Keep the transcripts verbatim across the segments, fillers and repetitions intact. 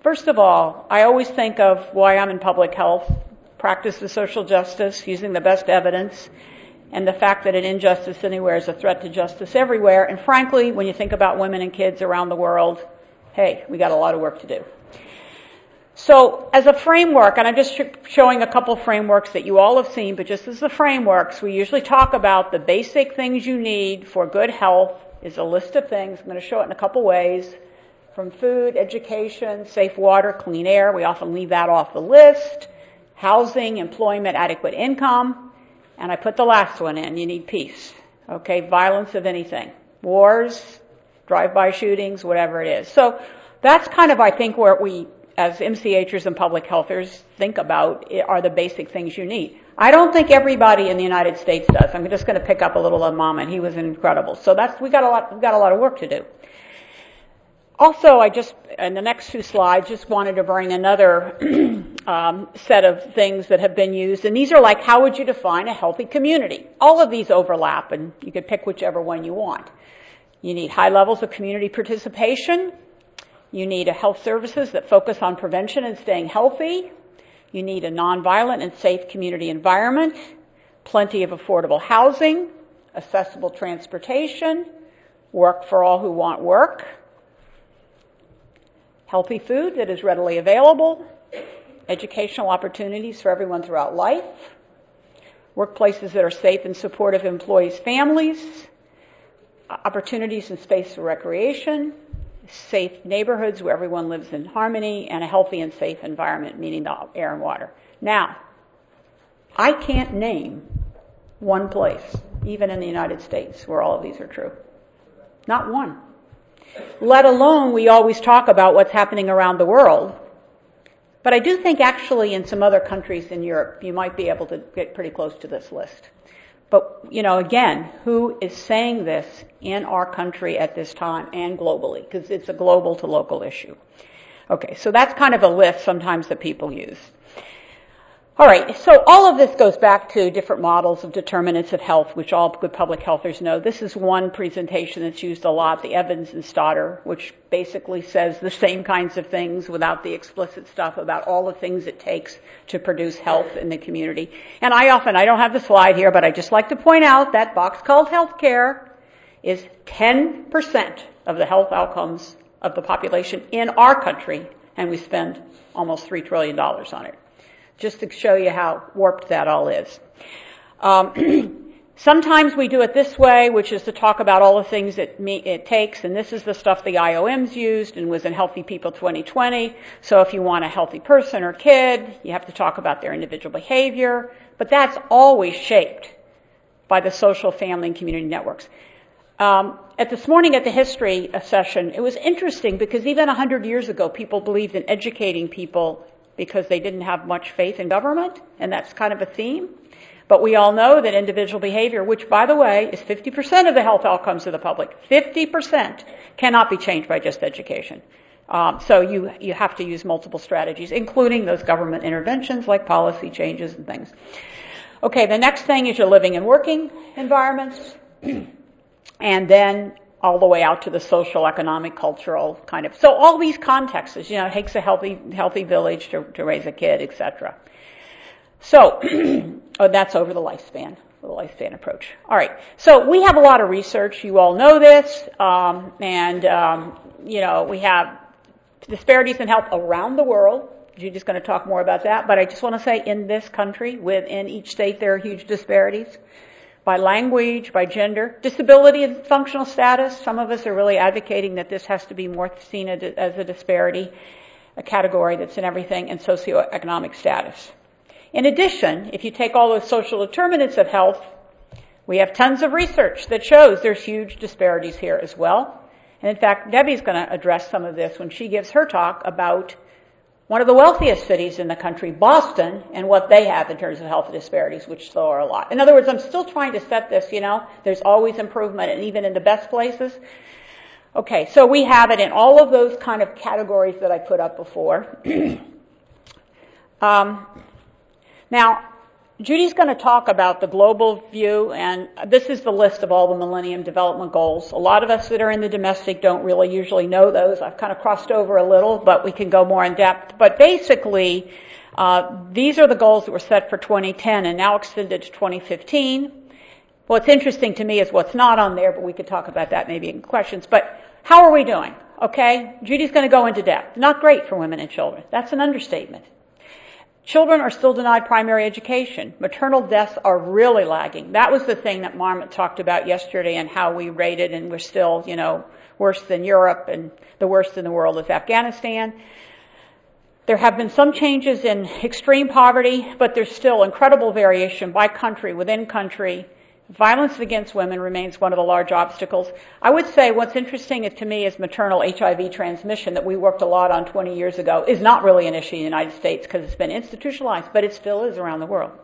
First of all, I always think of why I'm in public health, practice of social justice, using the best evidence, and the fact that an injustice anywhere is a threat to justice everywhere. And frankly, when you think about women and kids around the world, hey, we got a lot of work to do. So as a framework, and I'm just showing a couple frameworks that you all have seen, but just as the frameworks, we usually talk about the basic things you need for good health is a list of things. I'm going to show it in a couple ways. From food, education, safe water, clean air. We often leave that off the list. Housing, employment, adequate income. And I put the last one in. You need peace. Okay, violence of anything. Wars, drive-by shootings, whatever it is. So that's kind of, I think, where we, as M C Hers and public healthers, think about are the basic things you need. I don't think everybody in the United States does. I'm just going to pick up a little of Mom, and he was incredible. So that's we got a lot. We've got a lot of work to do. Also, I just, in the next two slides, just wanted to bring another um, set of things that have been used. And these are like, how would you define a healthy community? All of these overlap, and you could pick whichever one you want. You need high levels of community participation. You need a health services that focus on prevention and staying healthy. You need a nonviolent and safe community environment. Plenty of affordable housing. Accessible transportation. Work for all who want work. Healthy food that is readily available, educational opportunities for everyone throughout life, workplaces that are safe and supportive of employees' families, opportunities and space for recreation, safe neighborhoods where everyone lives in harmony, and a healthy and safe environment, meaning the air and water. Now, I can't name one place, even in the United States, where all of these are true. Not one. Let alone we always talk about what's happening around the world. But I do think actually in some other countries in Europe, you might be able to get pretty close to this list. But, you know, again, who is saying this in our country at this time and globally? Because it's a global to local issue. Okay, so that's kind of a list sometimes that people use. All right, so all of this goes back to different models of determinants of health, which all good public healthers know. This is one presentation that's used a lot, the Evans and Stoddard, which basically says the same kinds of things without the explicit stuff about all the things it takes to produce health in the community. And I often, I don't have the slide here, but I just like to point out that box called healthcare is ten percent of the health outcomes of the population in our country, and we spend almost three trillion dollars on it. Just to show you how warped that all is. Um, sometimes we do it this way, which is to talk about all the things it, me, it takes, and this is the stuff the I O Ms used and was in Healthy People twenty twenty. So if you want a healthy person or kid, you have to talk about their individual behavior, but that's always shaped by the social, family, and community networks. Um, at this morning at the history session, it was interesting because even one hundred years ago, people believed in educating people because they didn't have much faith in government, and that's kind of a theme. But we all know that individual behavior, which, by the way, is fifty percent of the health outcomes of the public, fifty percent cannot be changed by just education. Um, so you you have to use multiple strategies, including those government interventions like policy changes and things. Okay, the next thing is your living and working environments, and then all the way out to the social, economic, cultural kind of. So all these contexts, you know, it takes a healthy, healthy village to, to raise a kid, et cetera. So, oh, that's over the lifespan, the lifespan approach. All right. So we have a lot of research. You all know this, um, and um, you know we have disparities in health around the world. You're just going to talk more about that, but I just want to say, in this country, within each state, there are huge disparities. By language, by gender, disability and functional status. Some of us are really advocating that this has to be more seen as a disparity, a category that's in everything, and socioeconomic status. In addition, if you take all those social determinants of health, we have tons of research that shows there's huge disparities here as well. And in fact, Debbie's going to address some of this when she gives her talk about one of the wealthiest cities in the country, Boston, and what they have in terms of health disparities, which still are a lot. In other words, I'm still trying to set this, you know, there's always improvement, and even in the best places. Okay, so we have it in all of those kind of categories that I put up before. um, now, Judy's going to talk about the global view, and this is the list of all the Millennium Development Goals. A lot of us that are in the domestic don't really usually know those. I've kind of crossed over a little, but we can go more in depth. But basically, uh, these are the goals that were set for twenty ten and now extended to twenty fifteen. What's interesting to me is what's not on there, but we could talk about that maybe in questions. But how are we doing? Okay, Judy's going to go into depth. Not great for women and children. That's an understatement. Children are still denied primary education. Maternal deaths are really lagging. That was the thing that Marmot talked about yesterday and how we rated, and we're still, you know, worse than Europe, and the worst in the world is Afghanistan. There have been some changes in extreme poverty, but there's still incredible variation by country, within country. Violence against women remains one of the large obstacles. I would say what's interesting to me is maternal H I V transmission that we worked a lot on twenty years ago is not really an issue in the United States because it's been institutionalized, but it still is around the world.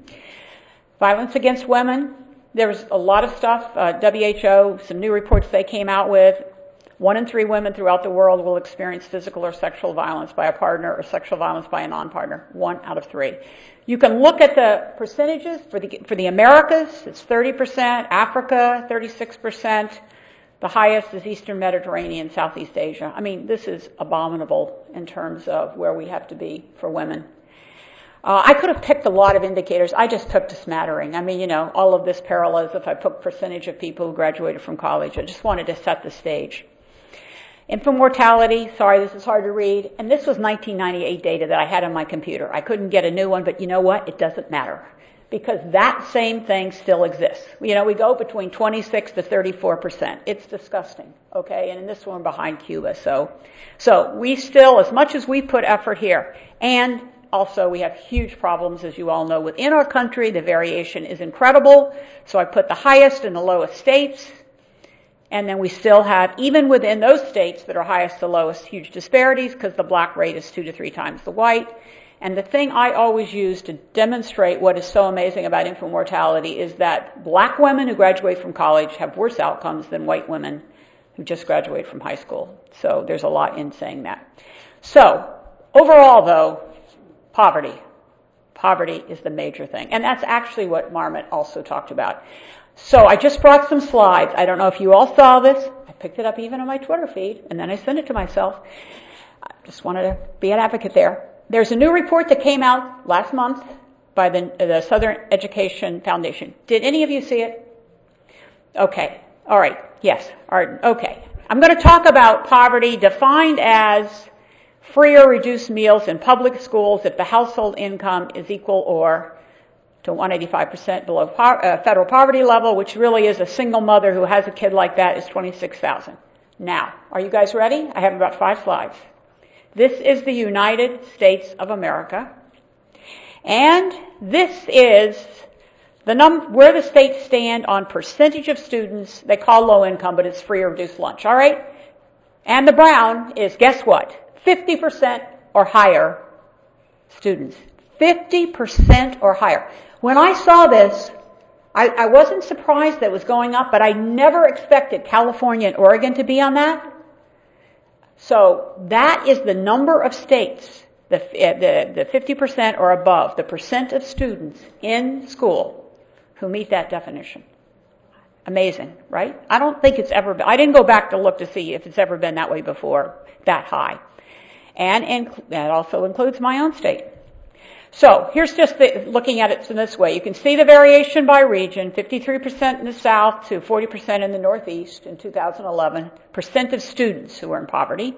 Violence against women, there's a lot of stuff. Uh, W H O, some new reports they came out with. One in three women throughout the world will experience physical or sexual violence by a partner or sexual violence by a non-partner. One out of three. You can look at the percentages for the for the Americas. It's thirty percent. Africa, thirty-six percent. The highest is Eastern Mediterranean, Southeast Asia. I mean, this is abominable in terms of where we have to be for women. Uh, I could have picked a lot of indicators. I just picked a smattering. I mean, you know, all of this parallels if I took percentage of people who graduated from college. I just wanted to set the stage. Infant mortality, sorry, this is hard to read, and this was nineteen ninety-eight data that I had on my computer. I couldn't get a new one, but you know what? It doesn't matter, because that same thing still exists. You know, we go between twenty-six to thirty-four percent. It's disgusting, okay? And in this one, behind Cuba. So, so we still, as much as we put effort here, and also we have huge problems, as you all know, within our country. The variation is incredible. So I put the highest and the lowest states. And then we still have, even within those states that are highest to lowest, huge disparities because the black rate is two to three times the white. And the thing I always use to demonstrate what is so amazing about infant mortality is that black women who graduate from college have worse outcomes than white women who just graduate from high school. So there's a lot in saying that. So overall, though, poverty. Poverty is the major thing. And that's actually what Marmot also talked about. So I just brought some slides. I don't know if you all saw this. I picked it up even on my Twitter feed, and then I sent it to myself. I just wanted to be an advocate there. There's a new report that came out last month by the, the Southern Education Foundation. Did any of you see it? Okay. All right. Yes. All right. Okay. I'm going to talk about poverty defined as free or reduced meals in public schools if the household income is equal or to one hundred eighty-five percent below par, uh, federal poverty level, which really is a single mother who has a kid like that is twenty-six thousand. Now, are you guys ready? I have about five slides. This is the United States of America. And this is the num- where the states stand on percentage of students they call low income, but it's free or reduced lunch, all right? And the brown is, guess what? fifty percent or higher students. fifty percent or higher. When I saw this, I, I wasn't surprised that it was going up, but I never expected California and Oregon to be on that. So that is the number of states, the, the, the fifty percent or above, the percent of students in school who meet that definition. Amazing, right? I don't think it's ever been, I didn't go back to look to see if it's ever been that way before, that high. And inc- that also includes my own state. So here's just the, looking at it in this way. You can see the variation by region, fifty-three percent in the South to forty percent in the Northeast in two thousand eleven, percent of students who are in poverty.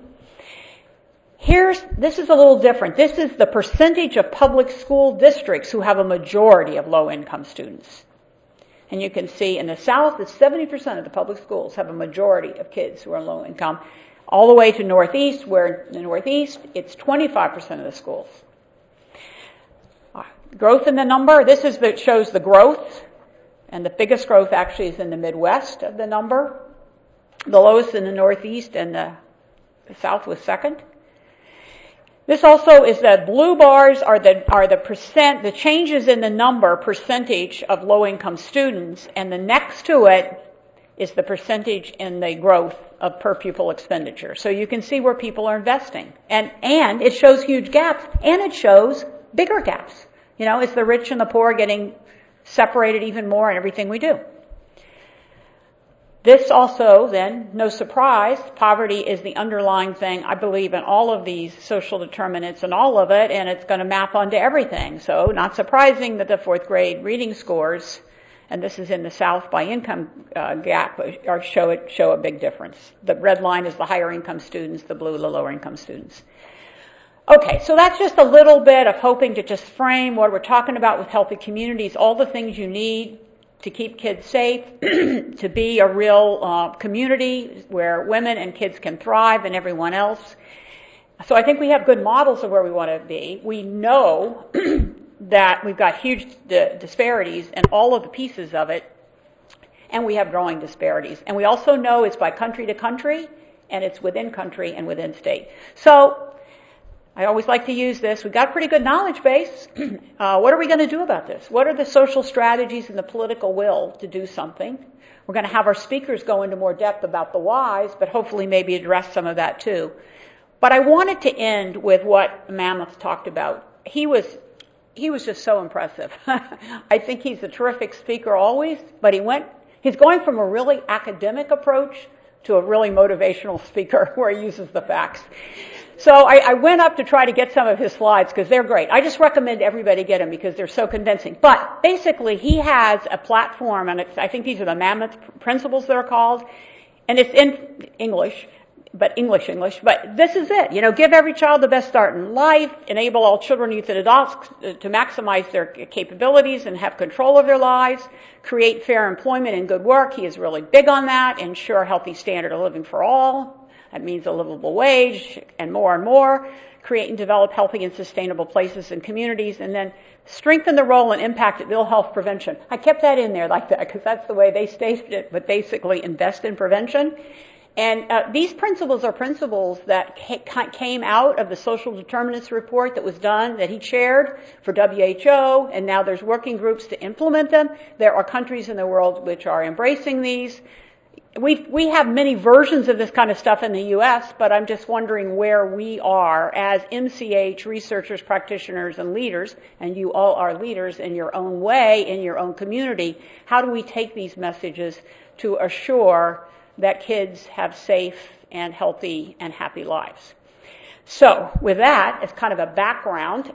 Here's, this is a little different. This is the percentage of public school districts who have a majority of low-income students. And you can see in the South that seventy percent of the public schools have a majority of kids who are low income. All the way to Northeast, where in the Northeast, it's twenty-five percent of the schools. Growth in the number, this is that shows the growth, and the biggest growth actually is in the Midwest of the number. The lowest in the Northeast, and the, the South was second. This also is that blue bars are the are the percent, the changes in the number percentage of low-income students, and the next to it is the percentage in the growth of per pupil expenditure. So you can see where people are investing, and and it shows huge gaps, and it shows bigger gaps. You know, is the rich and the poor getting separated even more in everything we do? This also, then, no surprise, poverty is the underlying thing, I believe, in all of these social determinants and all of it, and it's going to map onto everything. So, not surprising that the fourth grade reading scores, and this is in the South by income uh, gap, are show it show a big difference. The red line is the higher income students, the blue the lower income students. Okay, so that's just a little bit of hoping to just frame what we're talking about with healthy communities, all the things you need to keep kids safe, to be a real uh, community where women and kids can thrive and everyone else. So I think we have good models of where we want to be. We know that we've got huge d- disparities in all of the pieces of it, and we have growing disparities. And we also know it's by country to country, and it's within country and within state. So I always like to use this. We've got a pretty good knowledge base. Uh, what are we going to do about this? What are the social strategies and the political will to do something? We're going to have our speakers go into more depth about the whys, but hopefully maybe address some of that too. But I wanted to end with what Mammoth talked about. He was he was just so impressive. I think he's a terrific speaker always, but he went he's going from a really academic approach to a really motivational speaker where he uses the facts. So I, I went up to try to get some of his slides because they're great. I just recommend everybody get them because they're so convincing. But basically, he has a platform, and it's, I think these are the Mammoth principles that are called, and it's in English, but English, English. But this is it. You know, give every child the best start in life, enable all children, youth, and adults to maximize their capabilities and have control of their lives, create fair employment and good work. He is really big on that. Ensure a healthy standard of living for all. That means a livable wage and more and more. Create and develop healthy and sustainable places and communities. And then strengthen the role and impact of ill health prevention. I kept that in there like that because that's the way they stated it, but basically invest in prevention. And uh, these principles are principles that ca- came out of the social determinants report that was done, that he chaired for W H O, and now there's working groups to implement them. There are countries in the world which are embracing these. We we have many versions of this kind of stuff in the U S, but I'm just wondering where we are as M C H researchers, practitioners, and leaders, and you all are leaders in your own way, in your own community. How do we take these messages to assure that kids have safe and healthy and happy lives? So with that, as kind of a background,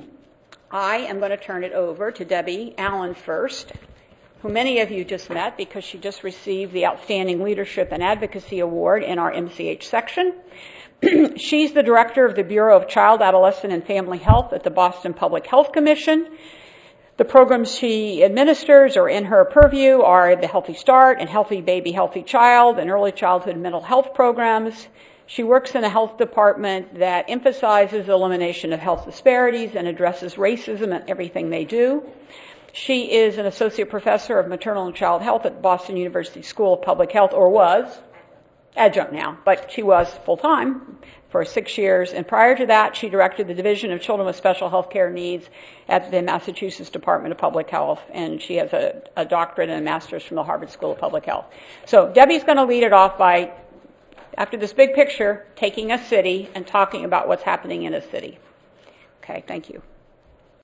I am going to turn it over to Debbie Allen first, who many of you just met because she just received the Outstanding Leadership and Advocacy Award in our M C H section. She's the director of the Bureau of Child, Adolescent, and Family Health at the Boston Public Health Commission. The programs she administers or in her purview are the Healthy Start and Healthy Baby, Healthy Child and early childhood mental health programs. She works in a health department that emphasizes elimination of health disparities and addresses racism in everything they do. She is an associate professor of maternal and child health at Boston University School of Public Health, or was, adjunct now, but she was full-time for six years. And prior to that, she directed the Division of Children with Special Health Care Needs at the Massachusetts Department of Public Health. And she has a, a doctorate and a master's from the Harvard School of Public Health. So Debbie's going to lead it off by, after this big picture, taking a city and talking about what's happening in a city. Okay, thank you.